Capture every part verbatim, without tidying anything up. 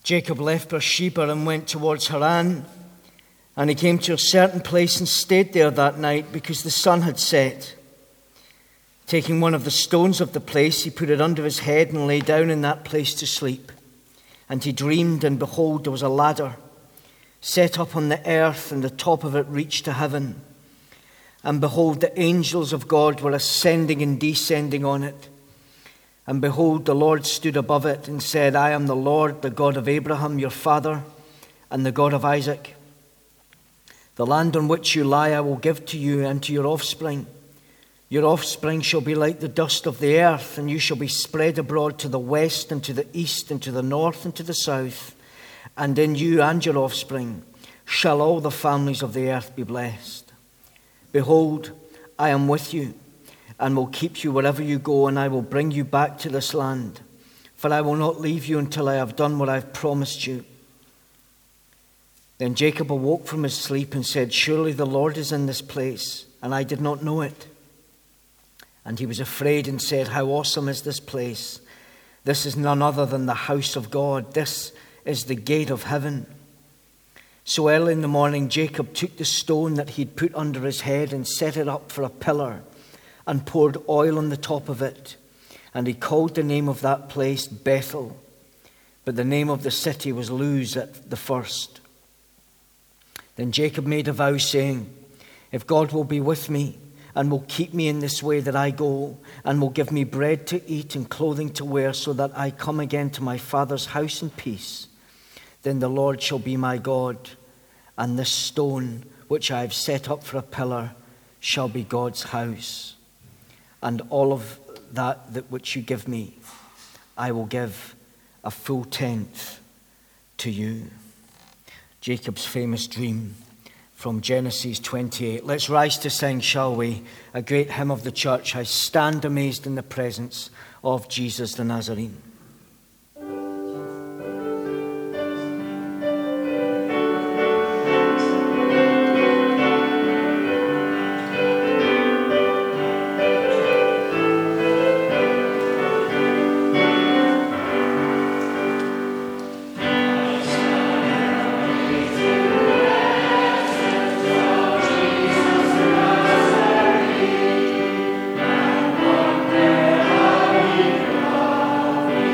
Jacob left Beersheba and went towards Haran, and he came to a certain place and stayed there that night because the sun had set. Taking one of the stones of the place, he put it under his head and lay down in that place to sleep. And he dreamed, and behold, there was a ladder set up on the earth, and the top of it reached to heaven. And behold, the angels of God were ascending and descending on it. And behold, the Lord stood above it and said, I am the Lord, the God of Abraham, your father, and the God of Isaac. The land on which you lie I will give to you and to your offspring. Your offspring shall be like the dust of the earth, and you shall be spread abroad to the west and to the east and to the north and to the south. And in you and your offspring shall all the families of the earth be blessed. Behold, I am with you, and will keep you wherever you go, and I will bring you back to this land. For I will not leave you until I have done what I have promised you. Then Jacob awoke from his sleep and said, Surely the Lord is in this place, and I did not know it. And he was afraid and said, How awesome is this place! This is none other than the house of God. This is the gate of heaven. So early in the morning, Jacob took the stone that he'd put under his head and set it up for a pillar, and poured oil on the top of it. And he called the name of that place Bethel. But the name of the city was Luz at the first. Then Jacob made a vow, saying, If God will be with me, and will keep me in this way that I go, and will give me bread to eat and clothing to wear, so that I come again to my father's house in peace, then the Lord shall be my God, and this stone which I have set up for a pillar shall be God's house. And all of that, that which you give me, I will give a full tenth to you. Jacob's famous dream from Genesis twenty-eight. Let's rise to sing, shall we? A great hymn of the church, I stand amazed in the presence of Jesus the Nazarene. Amen.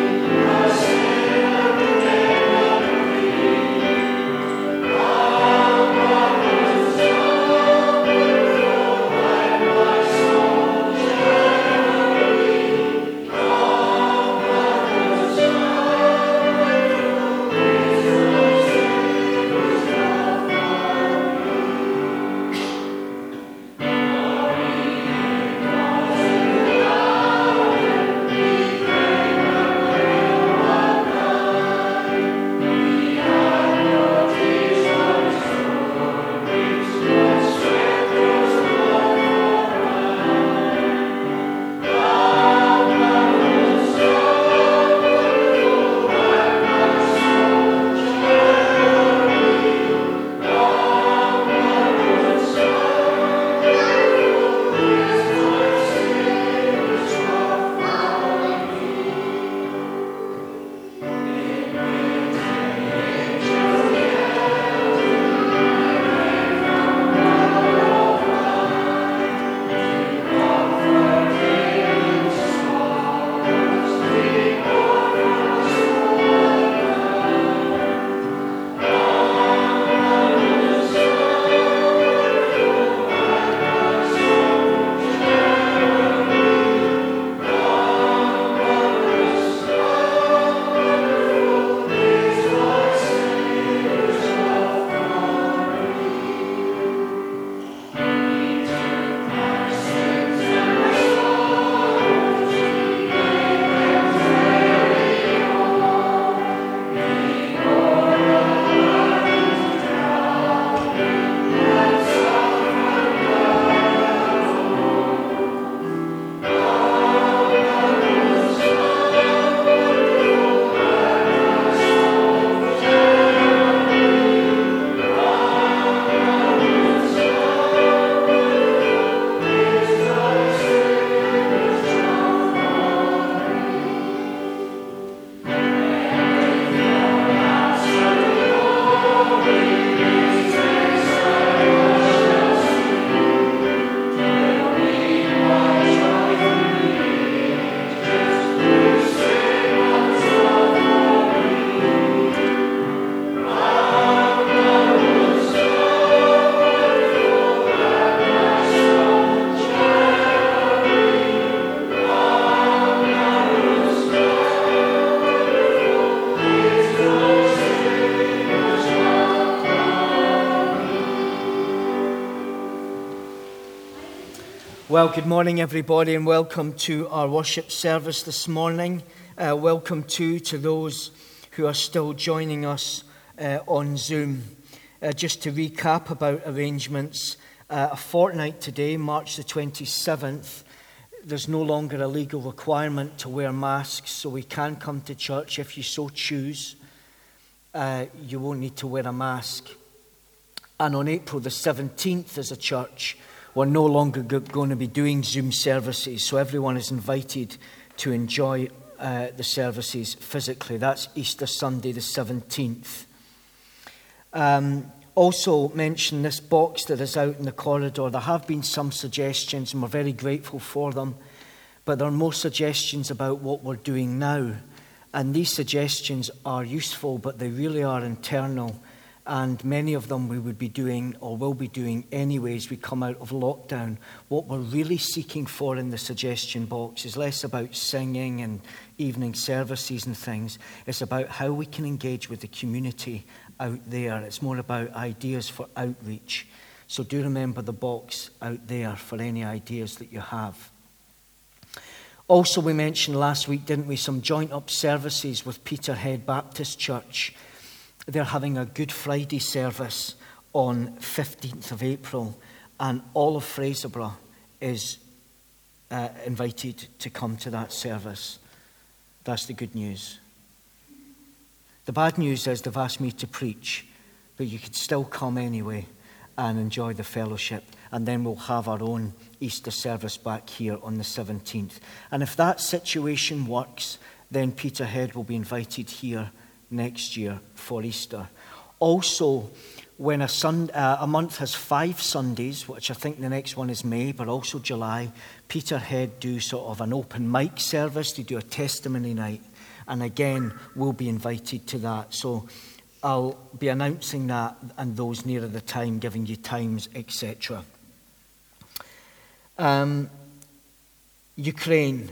Well, good morning, everybody, and welcome to our worship service this morning. Uh, welcome, too, to those who are still joining us uh, on Zoom. Uh, just to recap about arrangements, uh, a fortnight today, March the twenty-seventh, there's no longer a legal requirement to wear masks, so we can come to church if you so choose. Uh, you won't need to wear a mask. And on April the seventeenth, as a church, we're no longer go- going to be doing Zoom services, so everyone is invited to enjoy uh, the services physically. That's Easter Sunday the seventeenth. Um, also mention this box that is out in the corridor. There have been some suggestions, and we're very grateful for them, but there are more suggestions about what we're doing now. And these suggestions are useful, but they really are internal. And many of them we would be doing or will be doing anyways. We come out of lockdown. What we're really seeking for in the suggestion box is less about singing and evening services and things. It's about how we can engage with the community out there. It's more about ideas for outreach. So do remember the box out there for any ideas that you have. Also, we mentioned last week, didn't we, some joint up services with Peterhead Baptist Church. They're having a Good Friday service on fifteenth of April, and all of Fraserburgh is uh, invited to come to that service. That's the good news. The bad news is they've asked me to preach, but you could still come anyway and enjoy the fellowship, and then we'll have our own Easter service back here on the seventeenth. And if that situation works, then Peterhead will be invited here next year for Easter. Also, when a, sun, uh, a month has five Sundays, which I think the next one is May, but also July, Peterhead do sort of an open mic service. They do a testimony night, and again, we'll be invited to that. So I'll be announcing that and those nearer the time, giving you times, et cetera. Um, Ukraine.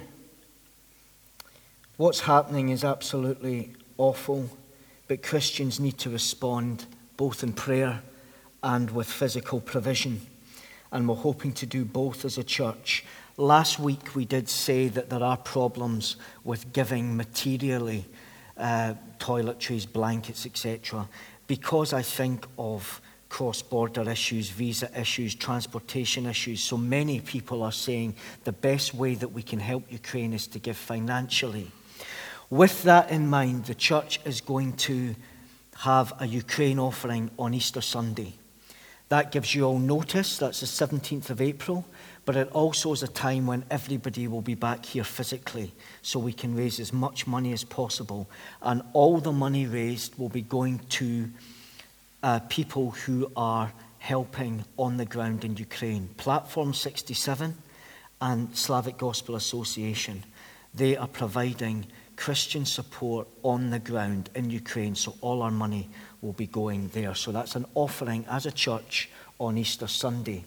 What's happening is absolutely awful, but Christians need to respond both in prayer and with physical provision, and we're hoping to do both as a church. Last week we did say that there are problems with giving materially, uh, toiletries, blankets, et cetera, because I think of cross-border issues, visa issues, transportation issues. So many people are saying the best way that we can help Ukraine is to give financially. With that in mind, the church is going to have a Ukraine offering on Easter Sunday. That gives you all notice. That's the seventeenth of April. But it also is a time when everybody will be back here physically, so we can raise as much money as possible. And all the money raised will be going to uh, people who are helping on the ground in Ukraine. Platform sixty-seven and Slavic Gospel Association, they are providing Christian support on the ground in Ukraine, so all our money will be going there. So that's an offering as a church on Easter Sunday.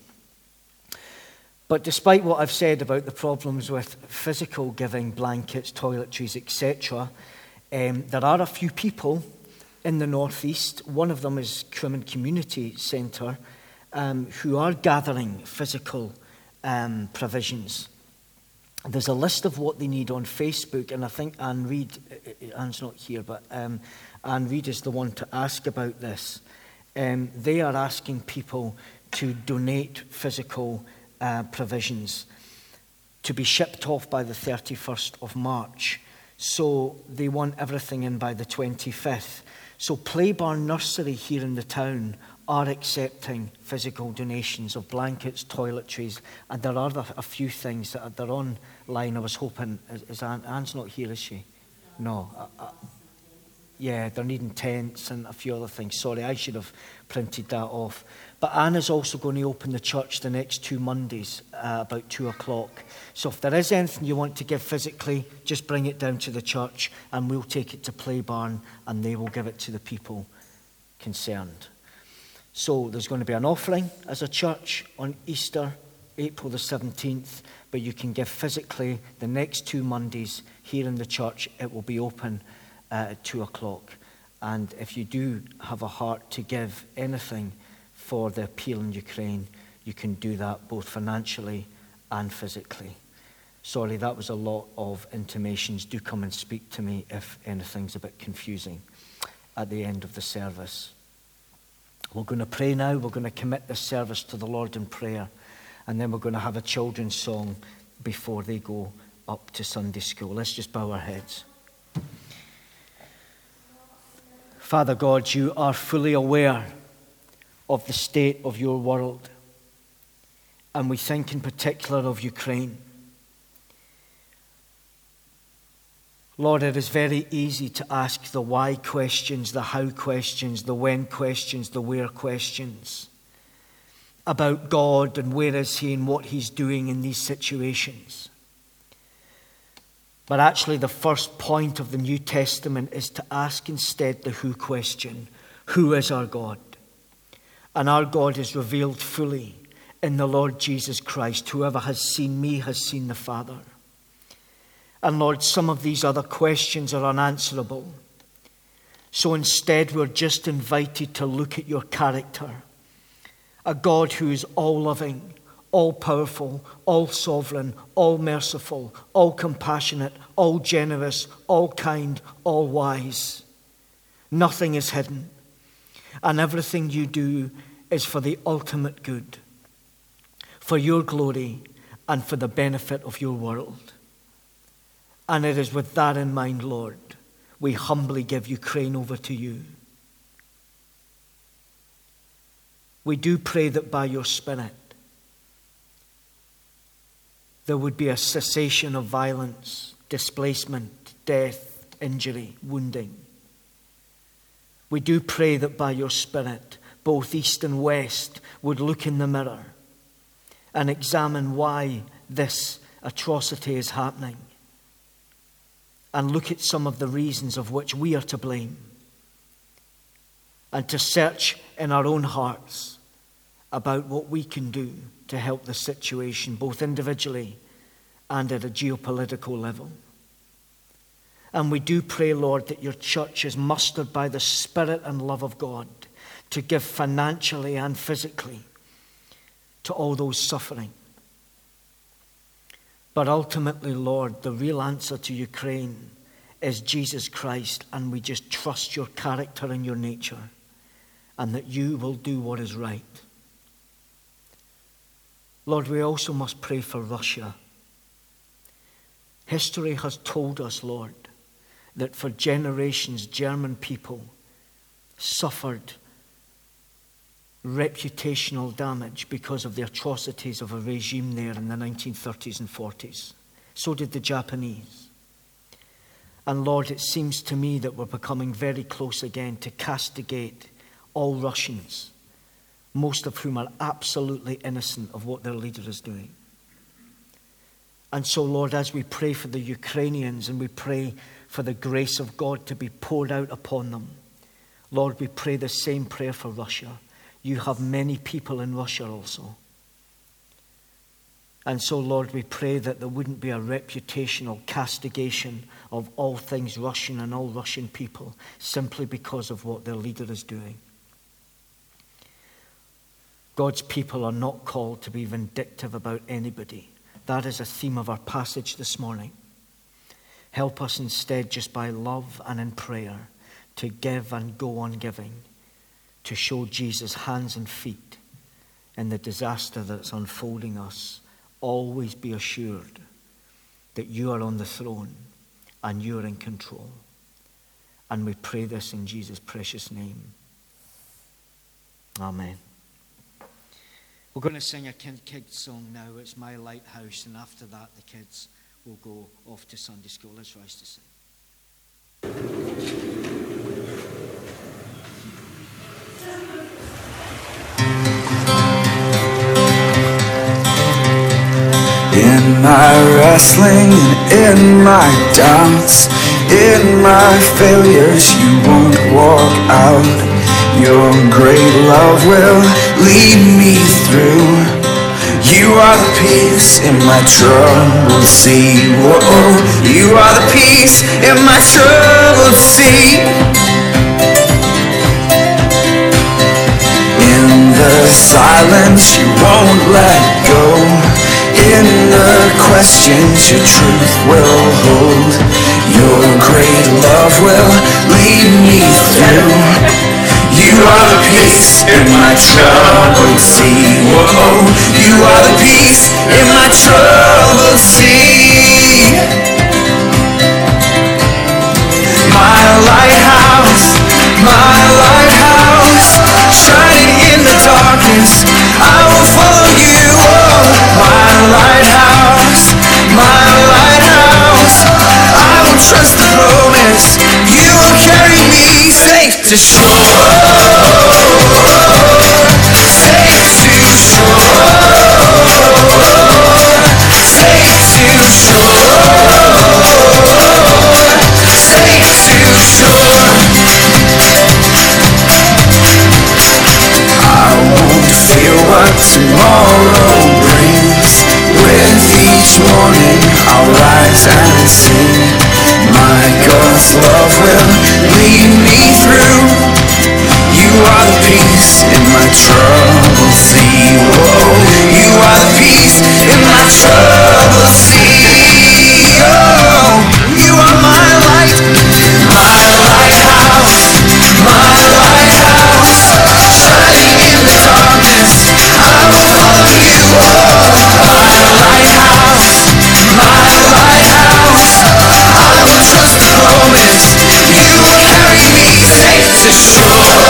But despite what I've said about the problems with physical giving, blankets, toiletries, et cetera, um, there are a few people in the northeast, one of them is Crumman Community Centre, um, who are gathering physical um, provisions. There's a list of what they need on Facebook, and I think Anne Reid, Anne's not here, but um, Anne Reid is the one to ask about this. Um, they are asking people to donate physical uh, provisions to be shipped off by the thirty-first of March. So they want everything in by the twenty-fifth. So Playbarn Nursery here in the town are accepting physical donations of blankets, toiletries, and there are a few things that are they're online. I was hoping, is, is Anne, Anne's not here, is she? No. Uh, uh, yeah, they're needing tents and a few other things. Sorry, I should have printed that off. But Anne is also going to open the church the next two Mondays, uh, about two o'clock. So if there is anything you want to give physically, just bring it down to the church and we'll take it to Playbarn and they will give it to the people concerned. So there's going to be an offering as a church on Easter, April the seventeenth, but you can give physically the next two Mondays here in the church. It will be open uh, at two o'clock. And if you do have a heart to give anything for the appeal in Ukraine, you can do that both financially and physically. Sorry, that was a lot of intimations. Do come and speak to me if anything's a bit confusing at the end of the service. We're going to pray now. We're going to commit this service to the Lord in prayer. And then we're going to have a children's song before they go up to Sunday school. Let's just bow our heads. Father God, you are fully aware of the state of your world. And we think in particular of Ukraine. Lord, it is very easy to ask the why questions, the how questions, the when questions, the where questions about God and where is he and what he's doing in these situations. But actually the first point of the New Testament is to ask instead the who question. Who is our God? And our God is revealed fully in the Lord Jesus Christ. Whoever has seen me has seen the Father. And Lord, some of these other questions are unanswerable. So instead, we're just invited to look at your character. A God who is all-loving, all-powerful, all-sovereign, all-merciful, all-compassionate, all-generous, all-kind, all-wise. Nothing is hidden. And everything you do is for the ultimate good, for your glory and for the benefit of your world. And it is with that in mind, Lord, we humbly give Ukraine over to you. We do pray that by your Spirit, there would be a cessation of violence, displacement, death, injury, wounding. We do pray that by your Spirit, both East and West would look in the mirror and examine why this atrocity is happening. And look at some of the reasons of which we are to blame. And to search in our own hearts about what we can do to help the situation, both individually and at a geopolitical level. And we do pray, Lord, that your church is mustered by the Spirit and love of God to give financially and physically to all those suffering. But ultimately, Lord, the real answer to Ukraine is Jesus Christ, and we just trust your character and your nature, and that you will do what is right. Lord, we also must pray for Russia. History has told us, Lord, that for generations German people suffered reputational damage because of the atrocities of a regime there in the nineteen thirties and forties. So did the Japanese. And Lord, it seems to me that we're becoming very close again to castigate all Russians, most of whom are absolutely innocent of what their leader is doing. And so, Lord, as we pray for the Ukrainians and we pray for the grace of God to be poured out upon them, Lord, we pray the same prayer for Russia. You have many people in Russia also. And so, Lord, we pray that there wouldn't be a reputational castigation of all things Russian and all Russian people simply because of what their leader is doing. God's people are not called to be vindictive about anybody. That is a theme of our passage this morning. Help us instead, just by love and in prayer, to give and go on giving, to show Jesus' hands and feet in the disaster that's unfolding us. Always be assured that you are on the throne and you are in control. And we pray this in Jesus' precious name. Amen. We're going to sing a kids song now. It's My Lighthouse, and after that the kids will go off to Sunday school. Let's rise to sing. In my wrestling and in my doubts, in my failures, you won't walk out. Your great love will lead me through. You are the peace in my troubled sea. Whoa, you are the peace in my troubled sea. In the silence, you won't let go. In the questions your truth will hold, your great love will lead me through. You are the peace in my troubled sea. Whoa, you are the peace in my troubled sea. My lighthouse, my lighthouse, shining in the darkness, I will follow you. Oh, my lighthouse, my lighthouse, I will trust the promise. You will carry me safe to shore. Tomorrow brings. With each morning I'll rise and sing. My God's love will lead me through. You are the peace in my troubled sea. Whoa, you are the peace in my troubled sea. Oh, you are my light, my lighthouse, my lighthouse, shining in the darkness. I will follow you. Oh, my lighthouse, my lighthouse, I will trust the promise. You will carry me safe to shore.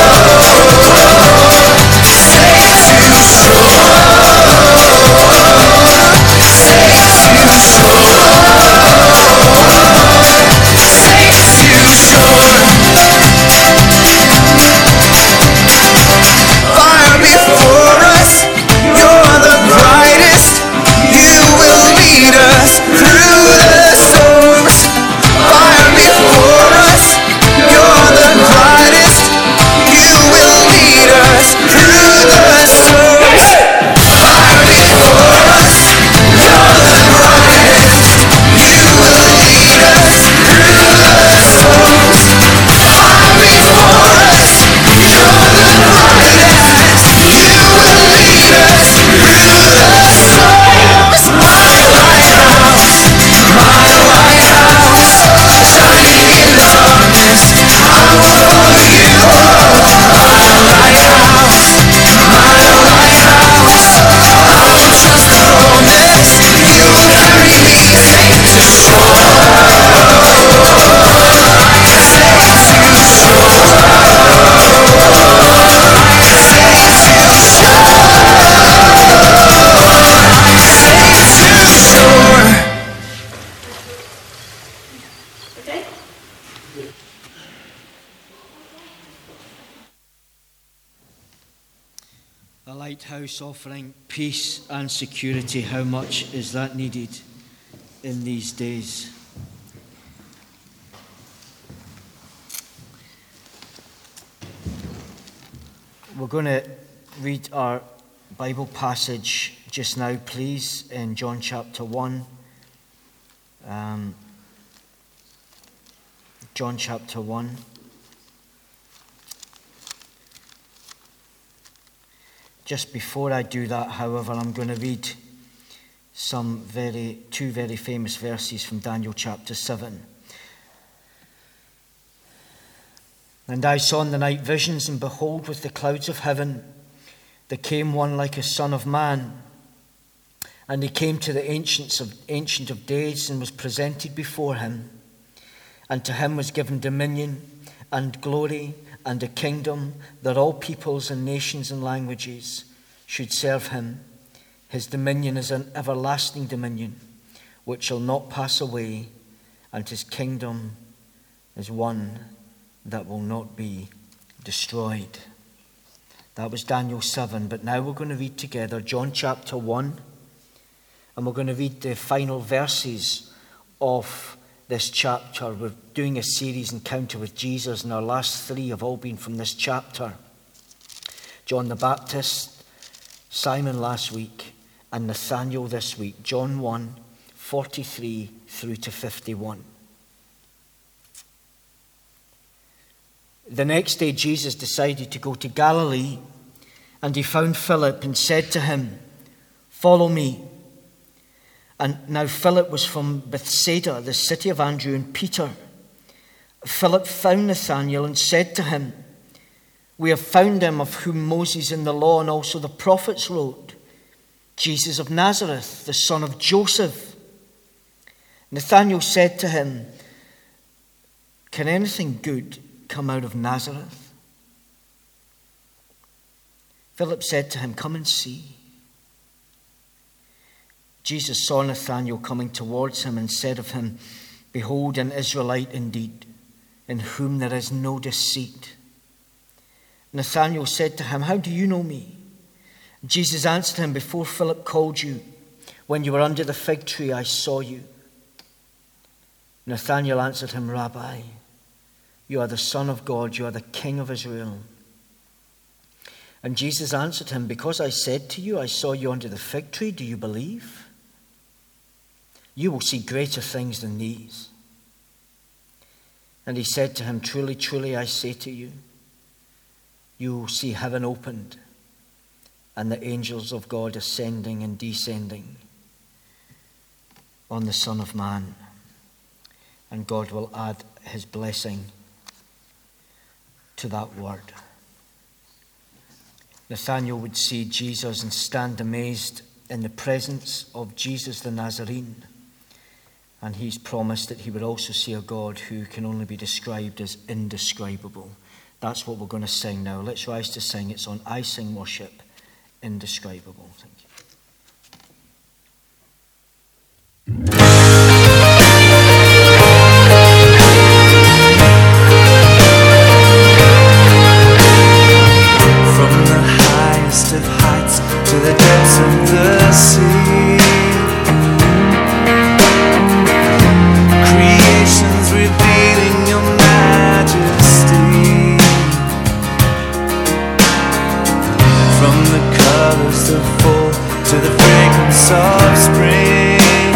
A lighthouse offering peace and security. How much is that needed in these days? We're going to read our Bible passage just now, please, in John chapter one. Um, John chapter one. Just before I do that, however, I'm going to read some very, two very famous verses from Daniel chapter seven. And I saw in the night visions, and behold, with the clouds of heaven, there came one like a son of man. And he came to the ancients of, Ancient of Days, and was presented before him. And to him was given dominion and glory and a kingdom, that all peoples and nations and languages should serve him. His dominion is an everlasting dominion, which shall not pass away, and his kingdom is one that will not be destroyed. That was Daniel seven, but now we're going to read together John chapter one, and we're going to read the final verses of this chapter. We're doing a series, Encounter with Jesus, and our last three have all been from this chapter. John the Baptist, Simon last week, and Nathanael this week. John one, forty-three through to fifty-one. The next day Jesus decided to go to Galilee, and he found Philip and said to him, "Follow me." And now Philip was from Bethsaida, the city of Andrew and Peter. Philip found Nathanael and said to him, "We have found him of whom Moses in the law and also the prophets wrote, Jesus of Nazareth, the son of Joseph." Nathanael said to him, "Can anything good come out of Nazareth?" Philip said to him, "Come and see." Jesus saw Nathanael coming towards him and said of him, "Behold, an Israelite indeed, in whom there is no deceit." Nathanael said to him, "How do you know me?" Jesus answered him, "Before Philip called you, when you were under the fig tree, I saw you." Nathanael answered him, "Rabbi, you are the Son of God, you are the King of Israel." And Jesus answered him, "Because I said to you, I saw you under the fig tree, do you believe? You will see greater things than these." And he said to him, "Truly, truly, I say to you, you will see heaven opened and the angels of God ascending and descending on the Son of Man. And God will add his blessing to that word." Nathanael would see Jesus and stand amazed in the presence of Jesus the Nazarene. And he's promised that he would also see a God who can only be described as indescribable. That's what we're going to sing now. Let's rise to sing. It's on I Sing Worship, Indescribable. Thank you. From the highest of heights to the depths of the sea, creation's revealing your majesty. From the colors of fall to the fragrance of spring,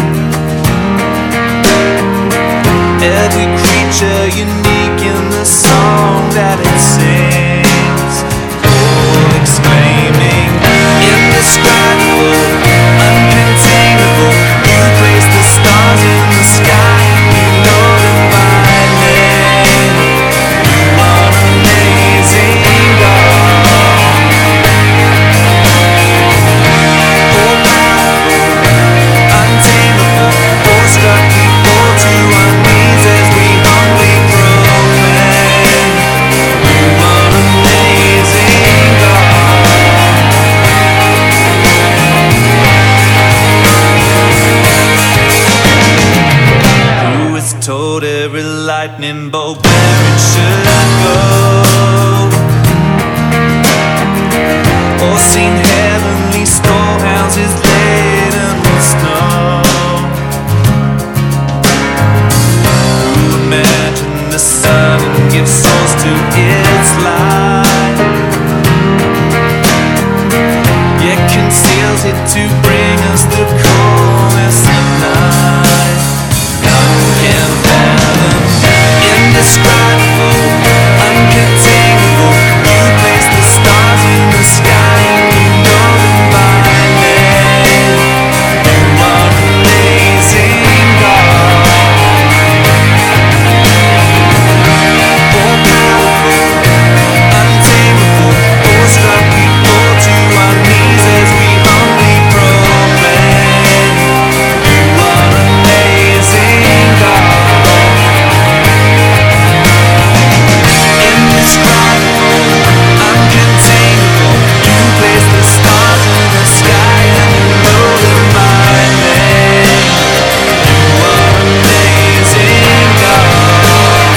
every creature unique in the song that it sings, all exclaiming, indescribable, uncontainable. You place the stars in the sky, you know them by name. You are an amazing God. All powerful, untamable, awestruck we fall to our knees as we humbly proclaim. You are an amazing God. Who has told every lightning bolt where it should go, or seen heavenly storehouses laden with snow? Who imagined the sun and gives source to its light, yet conceals it to bring us the coolness of night? None can fathom, indescribable, uncontainable. You place the stars in the sky and you know them by name. You are an amazing God. All powerful, untamable, awestruck we fall to our knees as we humbly proclaim. You are an amazing God. Indescribable, uncontainable. You place the stars in the sky and you know them by name. You are an amazing God.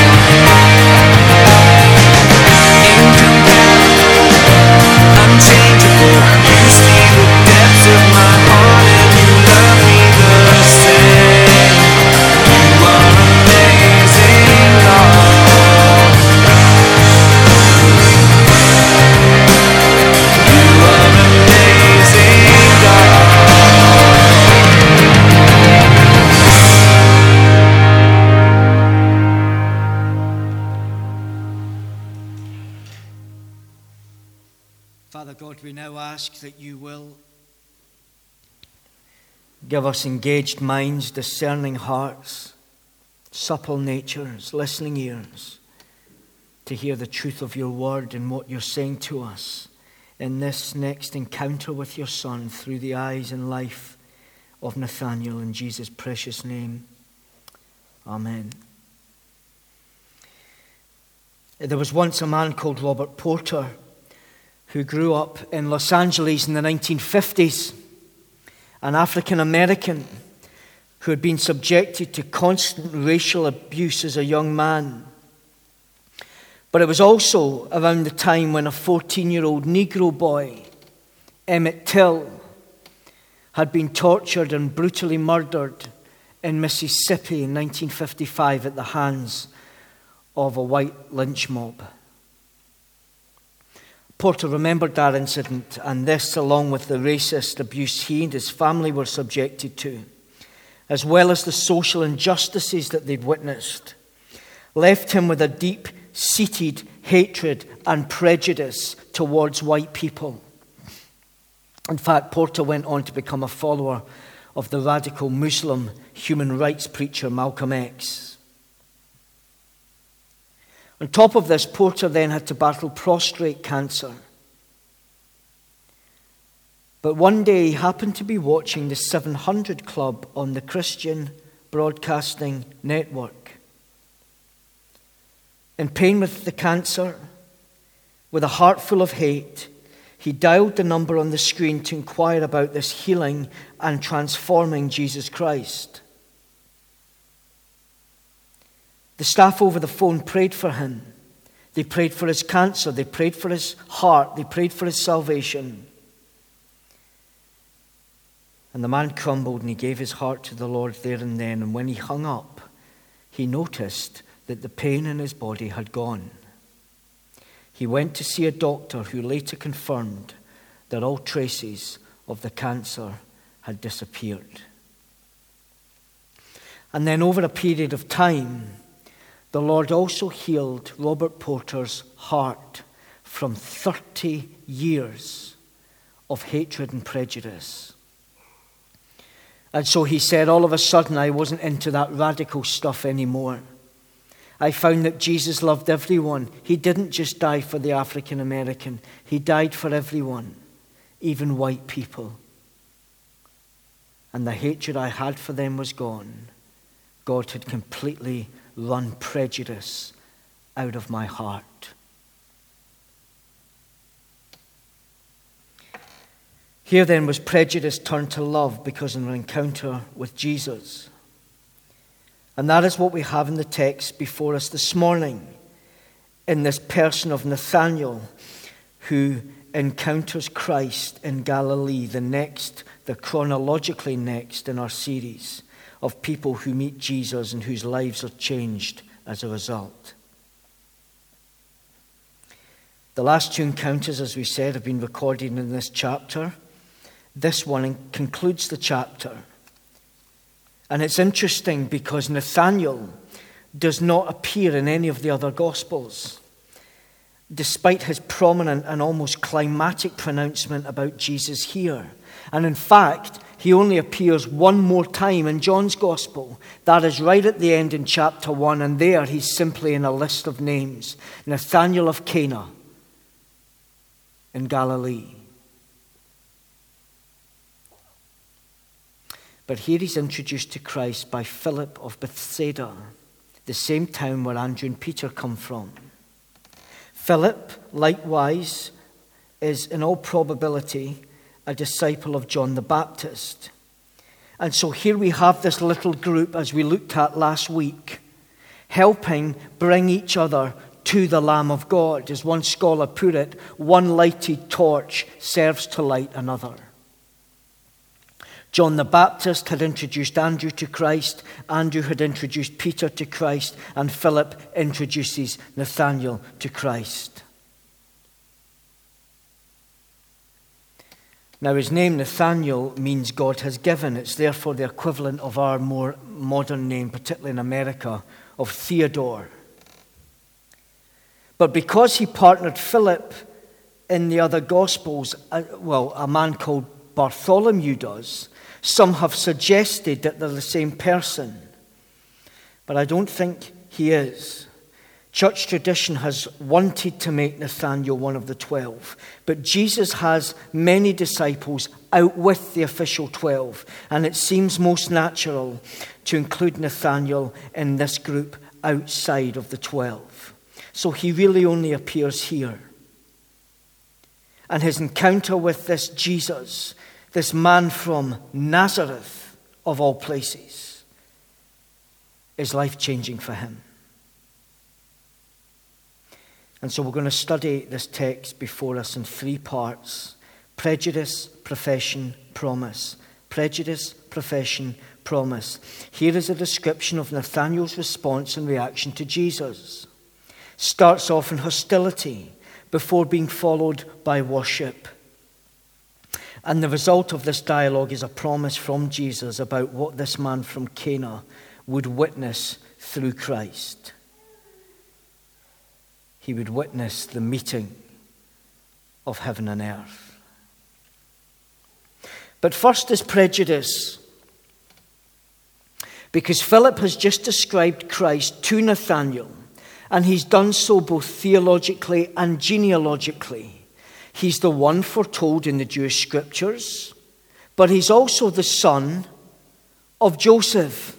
Incomparable, unchangeable. You see the depths of my heart and you love me the same. You are an amazing God. You are an amazing God. Father God, we now ask that you will Give us engaged minds, discerning hearts, supple natures, listening ears, to hear the truth of your word and what you're saying to us in this next encounter with your Son through the eyes and life of Nathanael, in Jesus' precious name. Amen. There was once a man called Robert Porter who grew up in Los Angeles in the nineteen fifties, an African American who had been subjected to constant racial abuse as a young man. But it was also around the time when a fourteen-year-old Negro boy, Emmett Till, had been tortured and brutally murdered in Mississippi in nineteen fifty-five at the hands of a white lynch mob. Porter remembered that incident, and this, along with the racist abuse he and his family were subjected to, as well as the social injustices that they'd witnessed, left him with a deep-seated hatred and prejudice towards white people. In fact, Porter went on to become a follower of the radical Muslim human rights preacher Malcolm X. On top of this, Porter then had to battle prostate cancer. But one day he happened to be watching the seven hundred Club on the Christian Broadcasting Network. In pain with the cancer, with a heart full of hate, he dialed the number on the screen to inquire about this healing and transforming Jesus Christ. The staff over the phone prayed for him. They prayed for his cancer. They prayed for his heart. They prayed for his salvation. And the man crumbled and he gave his heart to the Lord there and then. And when he hung up, he noticed that the pain in his body had gone. He went to see a doctor who later confirmed that all traces of the cancer had disappeared. And then over a period of time, the Lord also healed Robert Porter's heart from thirty years of hatred and prejudice. And so he said, all of a sudden, I wasn't into that radical stuff anymore. I found that Jesus loved everyone. He didn't just die for the African American. He died for everyone, even white people. And the hatred I had for them was gone. God had completely run prejudice out of my heart. Here then was prejudice turned to love because of an encounter with Jesus. And that is what we have in the text before us this morning, in this person of Nathanael who encounters Christ in Galilee, the next, the chronologically next in our series of people who meet Jesus and whose lives are changed as a result. The last two encounters, as we said, have been recorded in this chapter. This one concludes the chapter. And it's interesting because Nathanael does not appear in any of the other Gospels, despite his prominent and almost climatic pronouncement about Jesus here. And in fact, he only appears one more time in John's Gospel. That is right at the end in chapter one, and there he's simply in a list of names. Nathanael of Cana in Galilee. But here he's introduced to Christ by Philip of Bethsaida, the same town where Andrew and Peter come from. Philip, likewise, is in all probability a disciple of John the Baptist. And so here we have this little group, as we looked at last week, helping bring each other to the Lamb of God. As one scholar put it, one lighted torch serves to light another. John the Baptist had introduced Andrew to Christ, Andrew had introduced Peter to Christ, and Philip introduces Nathanael to Christ. Now, his name Nathanael means God has given. It's therefore the equivalent of our more modern name, particularly in America, of Theodore. But because he partnered Philip in the other Gospels, well, a man called Bartholomew does, Some have suggested that they're the same person, but I don't think he is. Church tradition has wanted to make Nathanael one of the twelve, but Jesus has many disciples out with the official twelve, and it seems most natural to include Nathanael in this group outside of the twelve. So he really only appears here. And his encounter with this Jesus, this man from Nazareth, of all places, is life-changing for him. And so we're going to study this text before us in three parts: prejudice, profession, promise. Prejudice, profession, promise. Here is a description of Nathanael's response and reaction to Jesus. Starts off in hostility before being followed by worship. And the result of this dialogue is a promise from Jesus about what this man from Cana would witness through Christ. He would witness the meeting of heaven and earth. But first is prejudice. Because Philip has just described Christ to Nathanael, and he's done so both theologically and genealogically. He's the one foretold in the Jewish scriptures, but he's also the son of Joseph.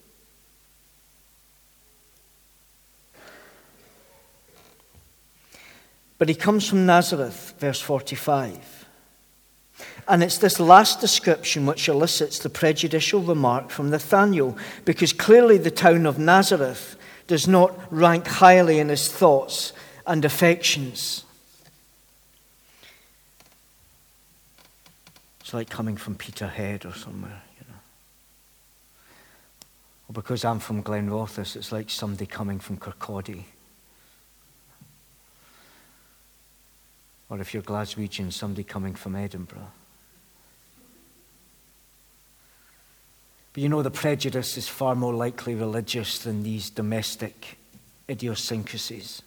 But he comes from Nazareth, verse forty-five. And it's this last description which elicits the prejudicial remark from Nathanael, because clearly the town of Nazareth does not rank highly in his thoughts and affections. It's like coming from Peterhead or somewhere, you know. Or because I'm from Glenrothes, it's like somebody coming from Kirkcaldy. Or if you're Glaswegian, somebody coming from Edinburgh. But you know, the prejudice is far more likely religious than these domestic idiosyncrasies.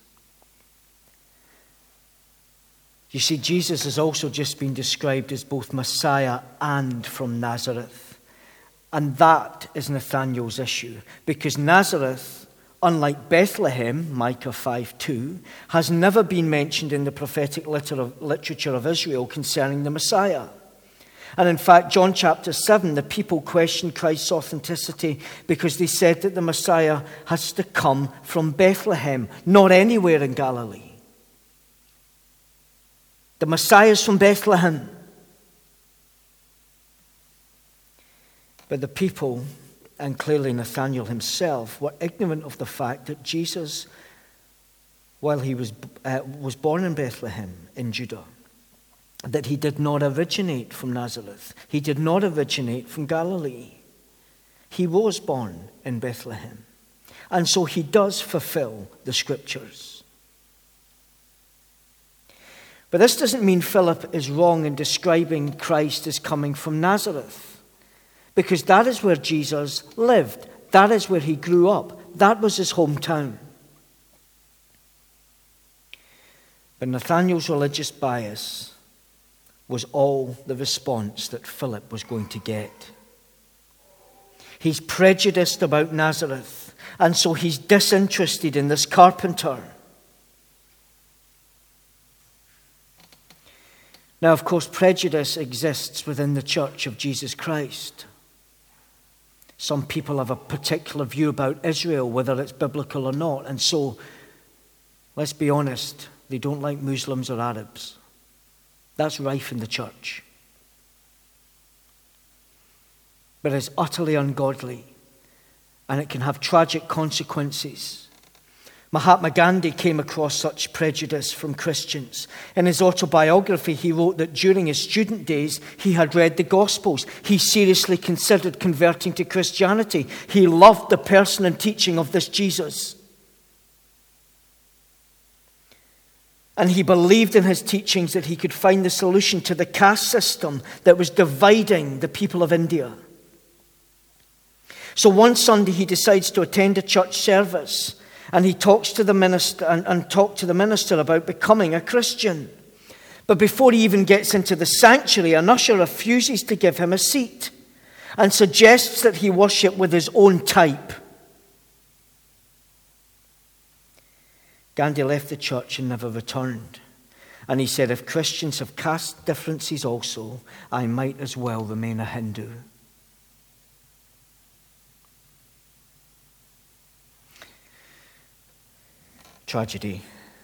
You see, Jesus has also just been described as both Messiah and from Nazareth. And that is Nathanael's issue. Because Nazareth, unlike Bethlehem, Micah five two, has never been mentioned in the prophetic literature of Israel concerning the Messiah. And in fact, John chapter seven, the people questioned Christ's authenticity because they said that the Messiah has to come from Bethlehem, not anywhere in Galilee. The Messiah is from Bethlehem. But the people, and clearly Nathanael himself, were ignorant of the fact that Jesus, while he was, uh, was born in Bethlehem in Judah, that he did not originate from Nazareth. He did not originate from Galilee. He was born in Bethlehem. And so he does fulfill the scriptures. But this doesn't mean Philip is wrong in describing Christ as coming from Nazareth, because that is where Jesus lived. That is where he grew up. That was his hometown. But Nathanael's religious bias was all the response that Philip was going to get. He's prejudiced about Nazareth, and so he's disinterested in this carpenter. Now, of course, prejudice exists within the Church of Jesus Christ. Some people have a particular view about Israel, whether it's biblical or not, and so, let's be honest, they don't like Muslims or Arabs. That's rife in the church. But it's utterly ungodly, and it can have tragic consequences. Mahatma Gandhi came across such prejudice from Christians. In his autobiography, he wrote that during his student days, he had read the Gospels. He seriously considered converting to Christianity. He loved the person and teaching of this Jesus. And he believed in his teachings that he could find the solution to the caste system that was dividing the people of India. So one Sunday he decides to attend a church service, and he talks to the minister and, and talked to the minister about becoming a Christian. But before he even gets into the sanctuary, an usher refuses to give him a seat. and suggests that he worship with his own type. Gandhi left the church and never returned. And he said, if Christians have caste differences also, I might as well remain a Hindu. Tragedy.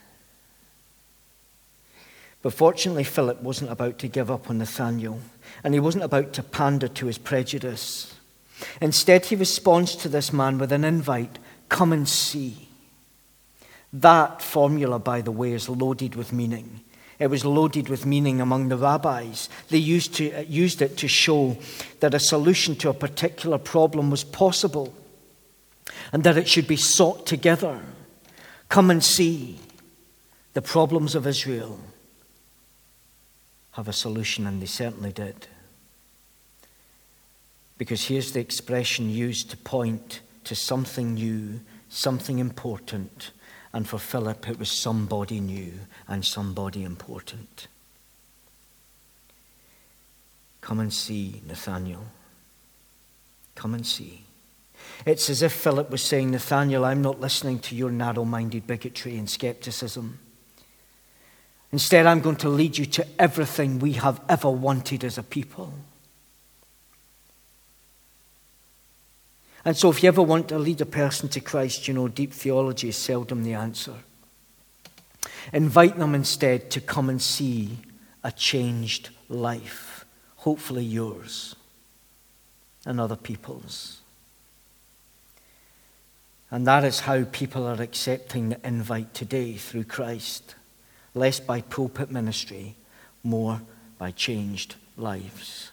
But fortunately, Philip wasn't about to give up on Nathanael, and he wasn't about to pander to his prejudice. Instead, he responds to this man with an invite, come and see. That formula, by the way, is loaded with meaning. It was loaded with meaning among the rabbis. They used, to, used it to show that a solution to a particular problem was possible and that it should be sought together. Come and see. The problems of Israel have a solution, and they certainly did. Because here's the expression used to point to something new, something important. And for Philip, it was somebody new and somebody important. Come and see, Nathanael. Come and see. It's as if Philip was saying, Nathanael, I'm not listening to your narrow-minded bigotry and skepticism. Instead, I'm going to lead you to everything we have ever wanted as a people. And so if you ever want to lead a person to Christ, you know, deep theology is seldom the answer. Invite them instead to come and see a changed life, hopefully yours and other people's. And that is how people are accepting the invite today through Christ. Less by pulpit ministry, more by changed lives.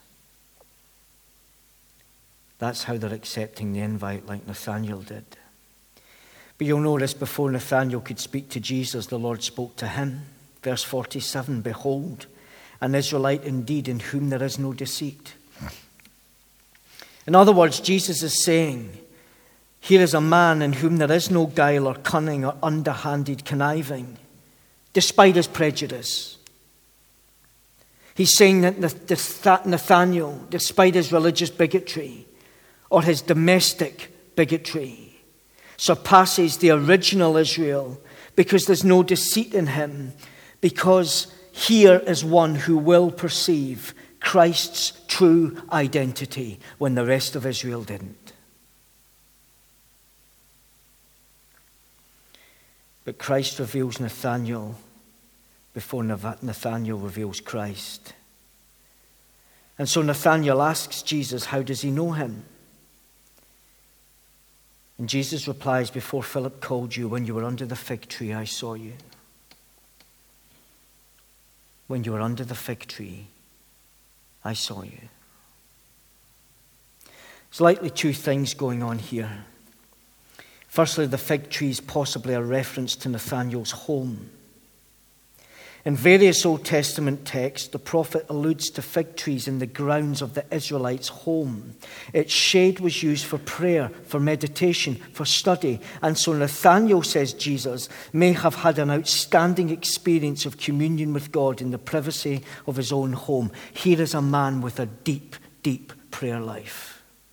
That's how they're accepting the invite, like Nathanael did. But you'll notice before Nathanael could speak to Jesus, the Lord spoke to him. Verse forty-seven, behold, an Israelite indeed in whom there is no deceit. In other words, Jesus is saying, here is a man in whom there is no guile or cunning or underhanded conniving, despite his prejudice. He's saying that Nathanael, despite his religious bigotry or his domestic bigotry, surpasses the original Israel because there's no deceit in him, because here is one who will perceive Christ's true identity when the rest of Israel didn't. But Christ reveals Nathanael before Nathanael reveals Christ. And so Nathanael asks Jesus, how does he know him? And Jesus replies, before Philip called you, when you were under the fig tree, I saw you. When you were under the fig tree, I saw you. There's likely two things going on here. Firstly, the fig tree is possibly a reference to Nathanael's home. In various Old Testament texts, the prophet alludes to fig trees in the grounds of the Israelites' home. Its shade was used for prayer, for meditation, for study. And so Nathanael, says Jesus, may have had an outstanding experience of communion with God in the privacy of his own home. Here is a man with a deep, deep prayer life.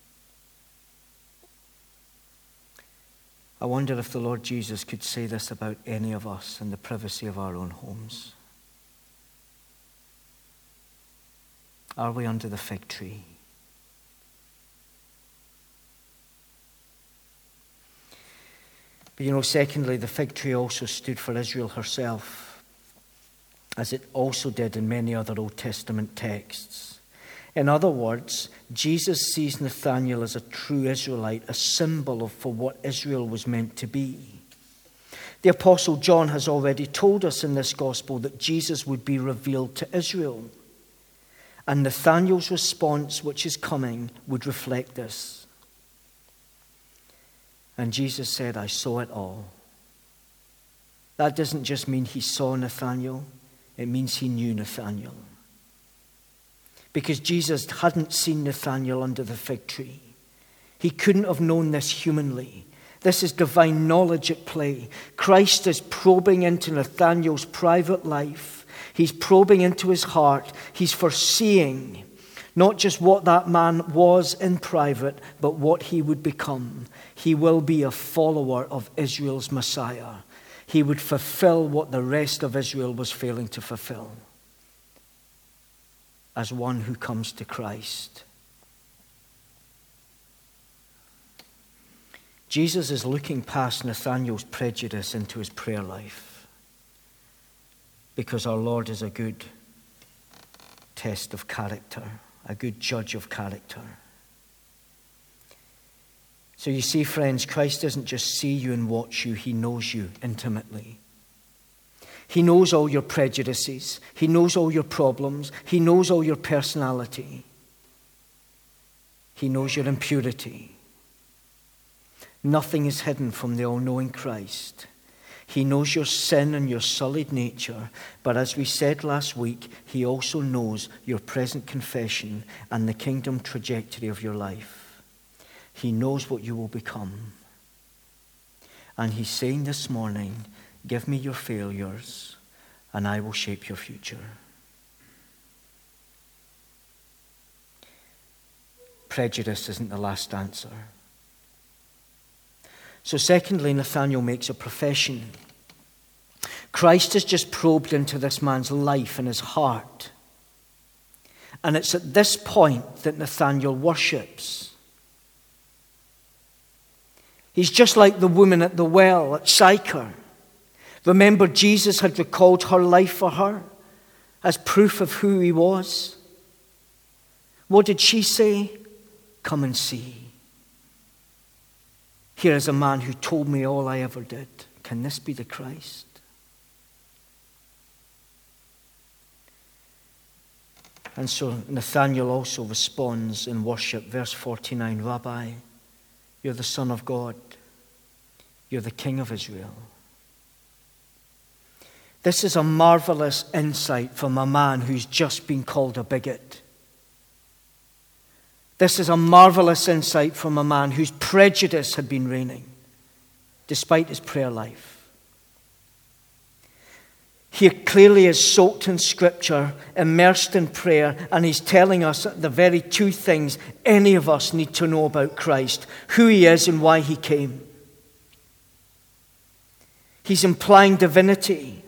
I wonder if the Lord Jesus could say this about any of us in the privacy of our own homes. Are we under the fig tree? But you know, secondly, the fig tree also stood for Israel herself, as it also did in many other Old Testament texts. In other words, Jesus sees Nathanael as a true Israelite, a symbol of for what Israel was meant to be. The Apostle John has already told us in this gospel that Jesus would be revealed to Israel. And Nathanael's response, which is coming, would reflect this. And Jesus said, I saw it all. That doesn't just mean he saw Nathanael, it means he knew Nathanael. Because Jesus hadn't seen Nathanael under the fig tree. He couldn't have known this humanly. This is divine knowledge at play. Christ is probing into Nathanael's private life. He's probing into his heart. He's foreseeing Not just what that man was in private, but what he would become. He will be a follower of Israel's Messiah. He would fulfill what the rest of Israel was failing to fulfill as one who comes to Christ. Jesus is looking past Nathanael's prejudice into his prayer life, because our Lord is a good test of character, a good judge of character. So you see, friends, Christ doesn't just see you and watch you, he knows you intimately. He knows all your prejudices. He knows all your problems. He knows all your personality. He knows your impurity. Nothing is hidden from the all-knowing Christ. He knows your sin and your sullied nature, but as we said last week, he also knows your present confession and the kingdom trajectory of your life. He knows what you will become. And he's saying this morning, give me your failures, and I will shape your future. Prejudice isn't the last answer. So secondly, Nathanael makes a profession. Christ has just probed into this man's life and his heart. And it's at this point that Nathanael worships. He's just like the woman at the well at Sychar. Remember, Jesus had recalled her life for her as proof of who he was. What did she say? Come and see. Here is a man who told me all I ever did. Can this be the Christ? And so Nathanael also responds in worship, verse forty-nine, Rabbi, you're the Son of God. You're the King of Israel. This is a marvelous insight from a man who's just been called a bigot. This is a marvelous insight from a man whose prejudice had been reigning, despite his prayer life. He clearly is soaked in Scripture, immersed in prayer, and he's telling us the very two things any of us need to know about Christ: who he is and why he came. He's implying divinity,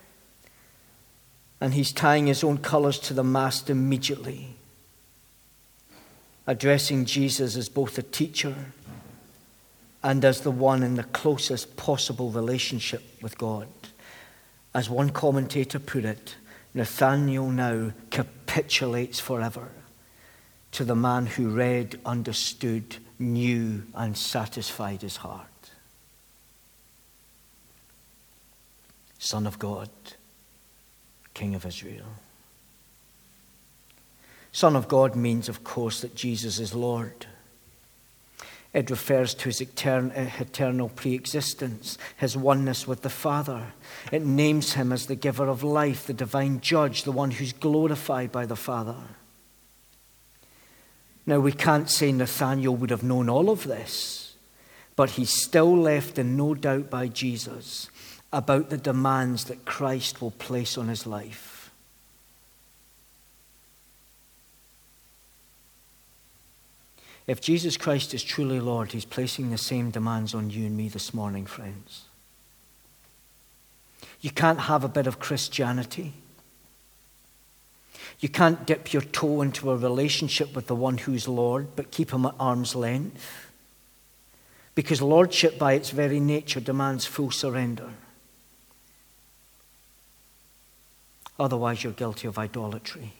and he's tying his own colors to the mast immediately, addressing Jesus as both a teacher and as the one in the closest possible relationship with God. As one commentator put it, Nathanael now capitulates forever to the man who read, understood, knew, and satisfied his heart. Son of God, King of Israel. Son of God means, of course, that Jesus is Lord. It refers to his eternal pre-existence, his oneness with the Father. It names him as the giver of life, the divine judge, the one who's glorified by the Father. Now, we can't say Nathanael would have known all of this, but he's still left in no doubt by Jesus about the demands that Christ will place on his life. If Jesus Christ is truly Lord, he's placing the same demands on you and me this morning, friends. You can't have a bit of Christianity. You can't dip your toe into a relationship with the one who's Lord, but keep him at arm's length. Because lordship by its very nature demands full surrender. Otherwise, you're guilty of idolatry.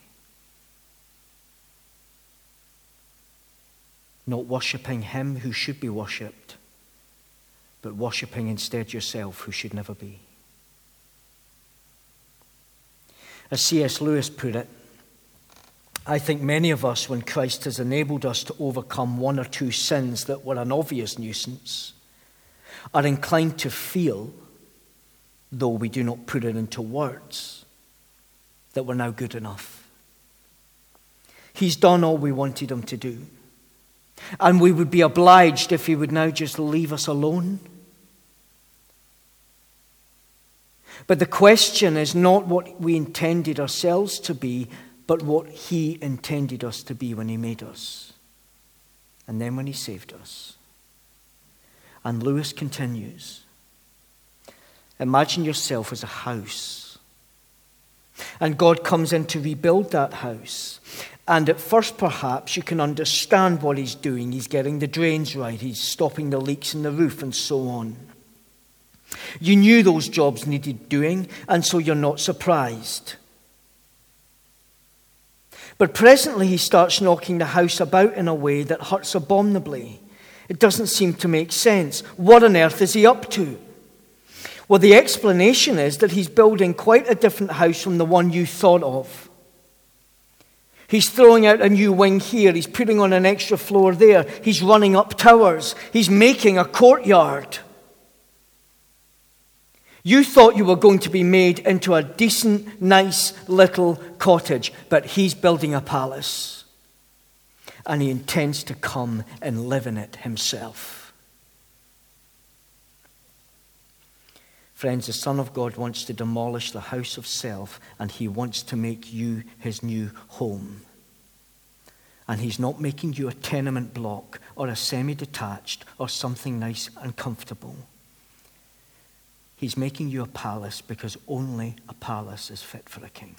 Not worshipping him who should be worshipped, but worshipping instead yourself who should never be. As C S Lewis put it, I think many of us, when Christ has enabled us to overcome one or two sins that were an obvious nuisance, are inclined to feel, though we do not put it into words, that we're now good enough. He's done all we wanted him to do. And we would be obliged if he would now just leave us alone. But the question is not what we intended ourselves to be, but what he intended us to be when he made us. And then when he saved us. And Lewis continues, imagine yourself as a house. And God comes in to rebuild that house. And at first, perhaps, you can understand what he's doing. He's getting the drains right. He's stopping the leaks in the roof and so on. You knew those jobs needed doing, and so you're not surprised. But presently, he starts knocking the house about in a way that hurts abominably. It doesn't seem to make sense. What on earth is he up to? Well, the explanation is that he's building quite a different house from the one you thought of. He's throwing out a new wing here. He's putting on an extra floor there. He's running up towers. He's making a courtyard. You thought you were going to be made into a decent, nice little cottage, but he's building a palace. And he intends to come and live in it himself. Friends, the Son of God wants to demolish the house of self, and he wants to make you his new home. And he's not making you a tenement block or a semi-detached or something nice and comfortable. He's making you a palace because only a palace is fit for a king.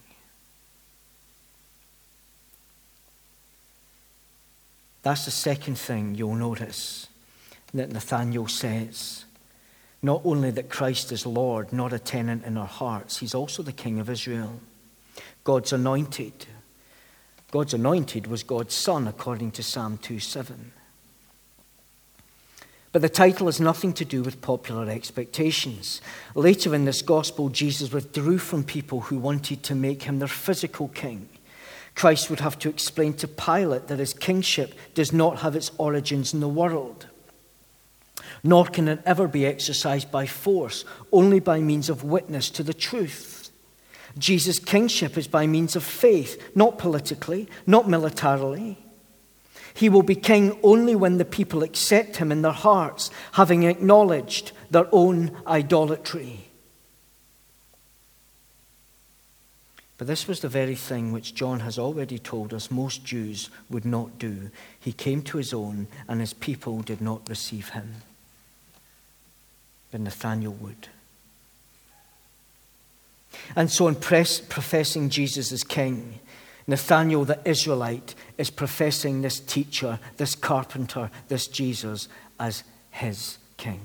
That's the second thing you'll notice that Nathanael says. Not only that Christ is Lord, not a tenant in our hearts, he's also the King of Israel. God's anointed. God's anointed was God's son, according to Psalm two seven. But the title has nothing to do with popular expectations. Later in this gospel, Jesus withdrew from people who wanted to make him their physical king. Christ would have to explain to Pilate that his kingship does not have its origins in the world. Nor can it ever be exercised by force, only by means of witness to the truth. Jesus' kingship is by means of faith, not politically, not militarily. He will be king only when the people accept him in their hearts, having acknowledged their own idolatry. But this was the very thing which John has already told us most Jews would not do. He came to his own, and his people did not receive him. But Nathanael would. And so in pres- professing Jesus as king, Nathanael the Israelite is professing this teacher, this carpenter, this Jesus as his king.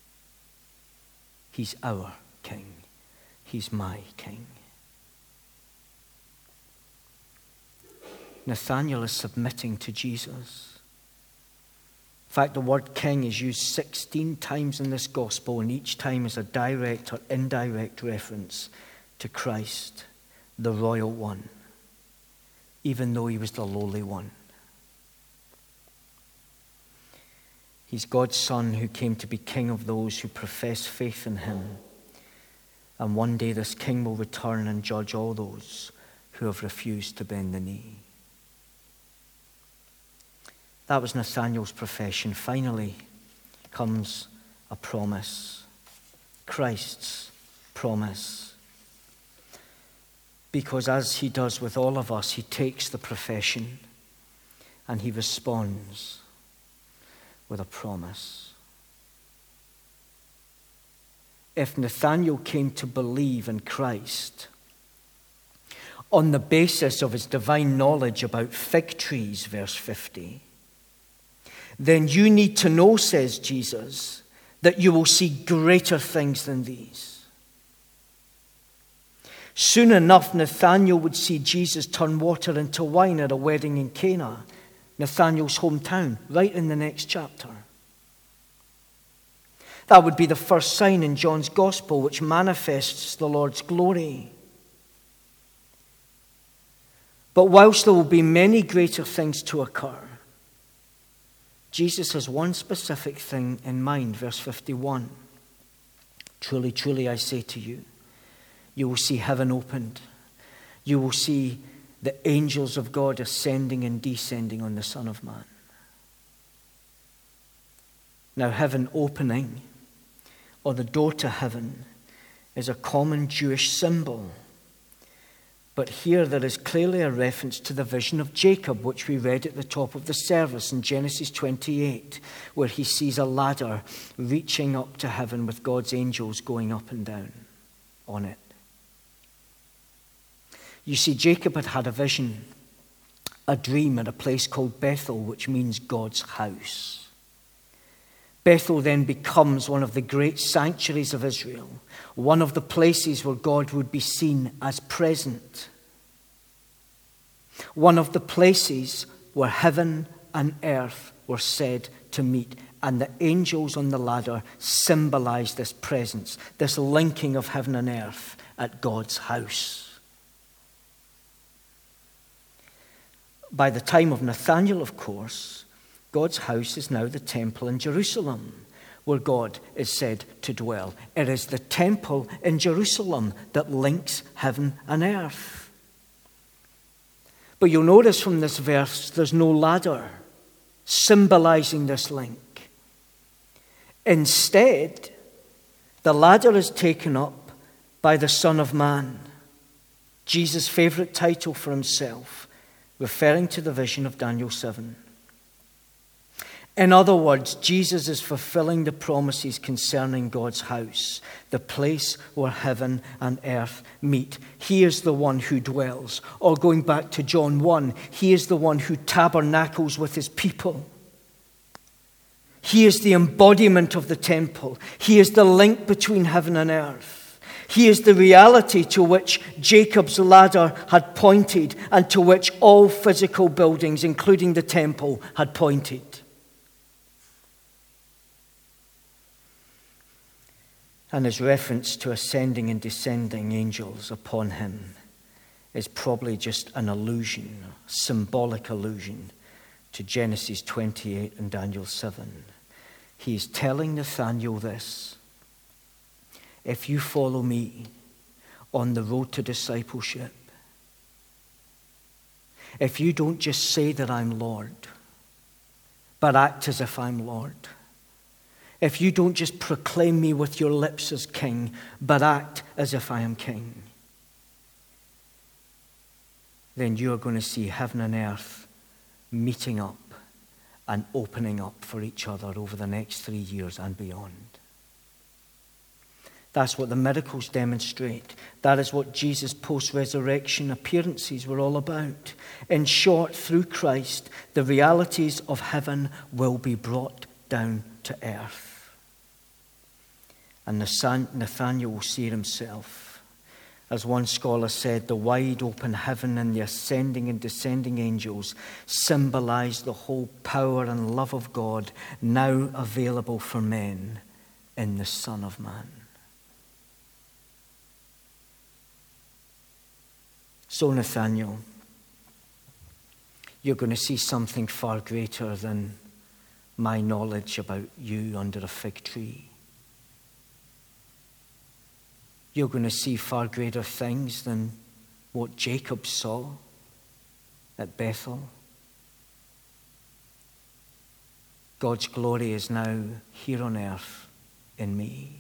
He's our king. He's my king. Nathanael is submitting to Jesus. In fact, the word king is used sixteen times in this gospel, and each time is a direct or indirect reference to Christ, the royal one, even though he was the lowly one. He's God's son who came to be king of those who profess faith in him. And one day this king will return and judge all those who have refused to bend the knee. That was Nathanael's profession. Finally comes a promise. Christ's promise. Because as he does with all of us, he takes the profession and he responds with a promise. If Nathanael came to believe in Christ on the basis of his divine knowledge about fig trees, verse fifty, then you need to know, says Jesus, that you will see greater things than these. Soon enough, Nathanael would see Jesus turn water into wine at a wedding in Cana, Nathanael's hometown, right in the next chapter. That would be the first sign in John's gospel which manifests the Lord's glory. But whilst there will be many greater things to occur, Jesus has one specific thing in mind, verse fifty-one. Truly, truly, I say to you, you will see heaven opened. You will see the angels of God ascending and descending on the Son of Man. Now, heaven opening, or the door to heaven, is a common Jewish symbol. But here there is clearly a reference to the vision of Jacob, which we read at the top of the service in Genesis twenty-eight, where he sees a ladder reaching up to heaven with God's angels going up and down on it. You see, Jacob had had a vision, a dream at a place called Bethel, which means God's house. Bethel then becomes one of the great sanctuaries of Israel, one of the places where God would be seen as present, one of the places where heaven and earth were said to meet, and the angels on the ladder symbolize this presence, this linking of heaven and earth at God's house. By the time of Nathanael, of course, God's house is now the temple in Jerusalem, where God is said to dwell. It is the temple in Jerusalem that links heaven and earth. But you'll notice from this verse, there's no ladder symbolizing this link. Instead, the ladder is taken up by the Son of Man, Jesus' favorite title for himself, referring to the vision of Daniel seven. In other words, Jesus is fulfilling the promises concerning God's house, the place where heaven and earth meet. He is the one who dwells. Or going back to John one, he is the one who tabernacles with his people. He is the embodiment of the temple. He is the link between heaven and earth. He is the reality to which Jacob's ladder had pointed and to which all physical buildings, including the temple, had pointed. And his reference to ascending and descending angels upon him is probably just an allusion, a symbolic allusion to Genesis twenty-eight and Daniel seven. He is telling Nathanael this: if you follow me on the road to discipleship, if you don't just say that I'm Lord, but act as if I'm Lord, if you don't just proclaim me with your lips as king, but act as if I am king, then you are going to see heaven and earth meeting up and opening up for each other over the next three years and beyond. That's what the miracles demonstrate. That is what Jesus' post-resurrection appearances were all about. In short, through Christ, the realities of heaven will be brought down to earth. And Nathanael will see it himself. As one scholar said, the wide open heaven and the ascending and descending angels symbolize the whole power and love of God now available for men in the Son of Man. So, Nathanael, you're going to see something far greater than my knowledge about you under a fig tree. You're going to see far greater things than what Jacob saw at Bethel. God's glory is now here on earth in me.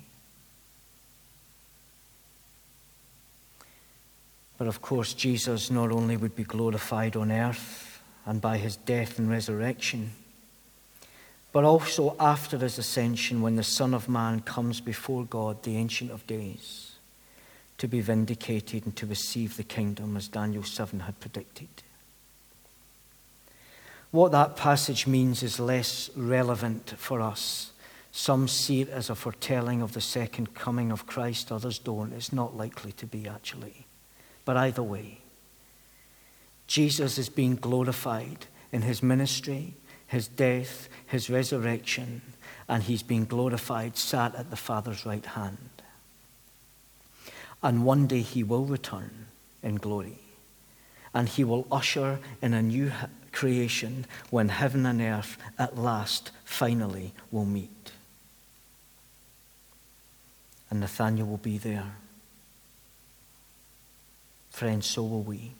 But of course, Jesus not only would be glorified on earth and by his death and resurrection, but also after his ascension, when the Son of Man comes before God, the Ancient of Days, to be vindicated and to receive the kingdom as Daniel seven had predicted. What that passage means is less relevant for us. Some see it as a foretelling of the second coming of Christ, others don't. It's not likely to be, actually. But either way, Jesus is being glorified in his ministry, his death, his resurrection, and he's being glorified, sat at the Father's right hand. And one day he will return in glory, and he will usher in a new creation when heaven and earth at last, finally, will meet. And Nathanael will be there. Friends, so will we.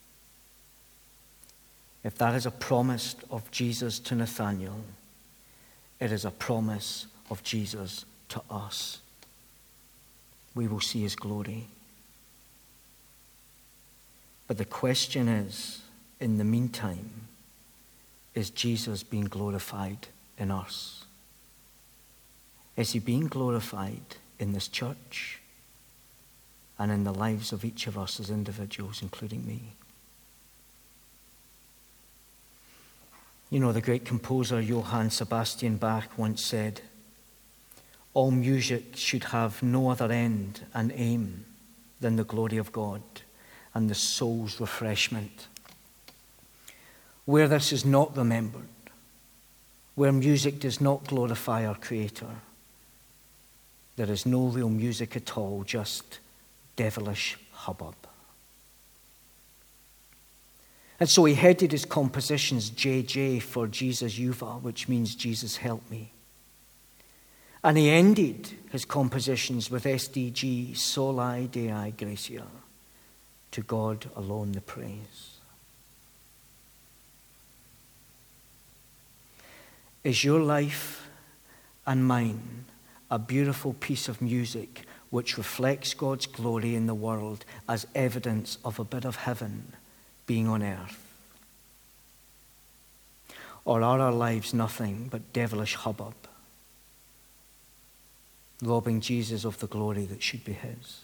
If that is a promise of Jesus to Nathanael, it is a promise of Jesus to us. We will see his glory. But the question is, in the meantime, is Jesus being glorified in us? Is he being glorified in this church and in the lives of each of us as individuals, including me? You know, the great composer Johann Sebastian Bach once said, all music should have no other end and aim than the glory of God and the soul's refreshment. Where this is not remembered, where music does not glorify our Creator, there is no real music at all, just devilish hubbub. And so he headed his compositions J J for Jesus Juva, which means Jesus help me. And he ended his compositions with S D G, Soli Dei Gratia, to God alone the praise. Is your life and mine a beautiful piece of music which reflects God's glory in the world as evidence of a bit of heaven being on earth? Or are our lives nothing but devilish hubbub, robbing Jesus of the glory that should be his?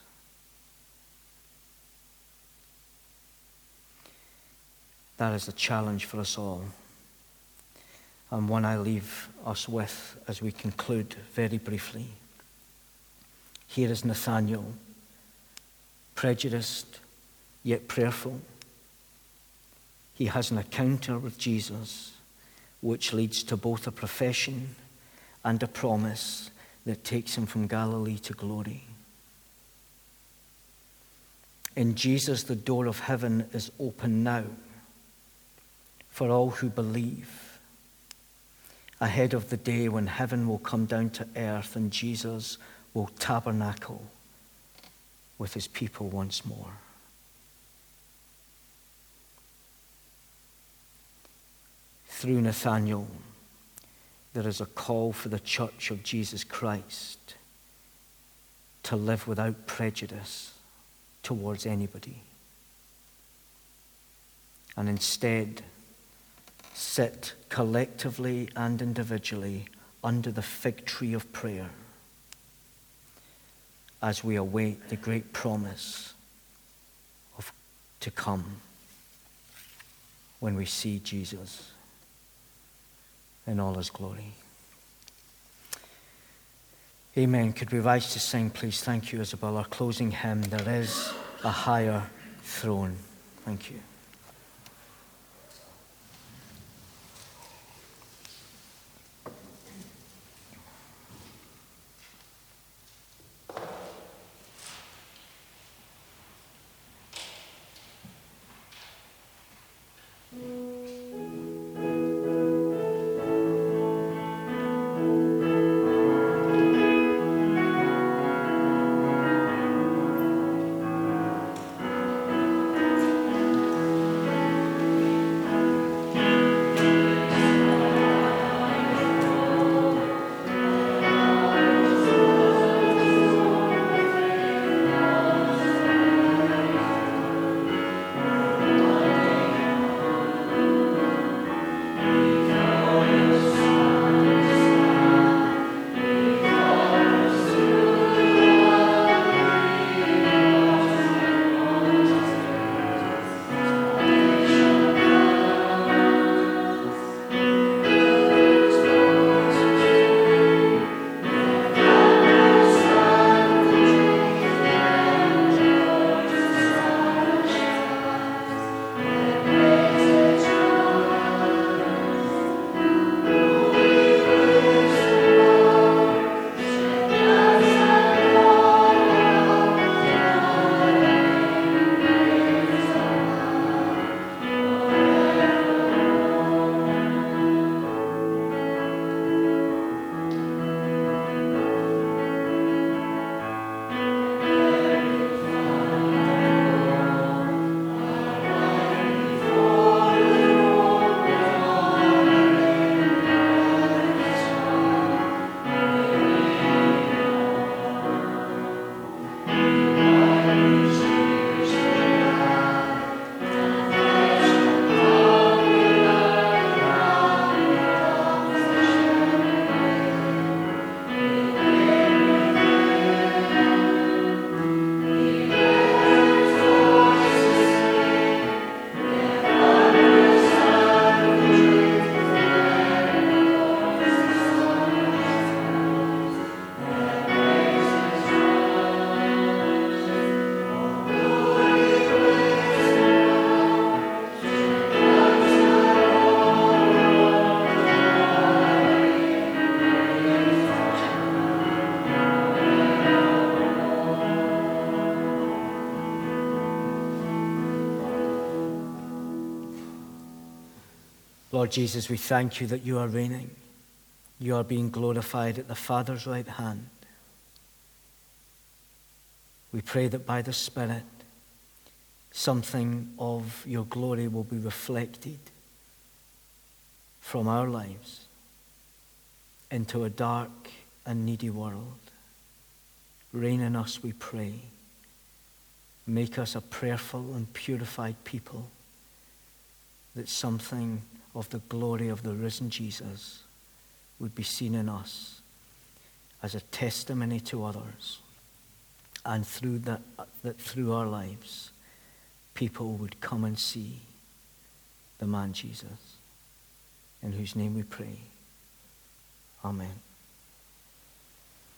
That is a challenge for us all, and one I leave us with as we conclude very briefly. Here is Nathanael, prejudiced yet prayerful. He has an encounter with Jesus which leads to both a profession and a promise that takes him from Galilee to glory. In Jesus, the door of heaven is open now for all who believe, ahead of the day when heaven will come down to earth and Jesus will tabernacle with his people once more. Through Nathanael, there is a call for the church of Jesus Christ to live without prejudice towards anybody, and instead sit collectively and individually under the fig tree of prayer as we await the great promise of to come when we see Jesus in all his glory. Amen. Could we rise to sing, please? Thank you, Isabel. Our closing hymn, There Is a Higher Throne. Thank you. Lord Jesus, we thank you that you are reigning. You are being glorified at the Father's right hand. We pray that by the Spirit, something of your glory will be reflected from our lives into a dark and needy world. Reign in us, we pray. Make us a prayerful and purified people, that something of the glory of the risen Jesus would be seen in us as a testimony to others, and through that, that through our lives, people would come and see the man Jesus, in whose name we pray. Amen.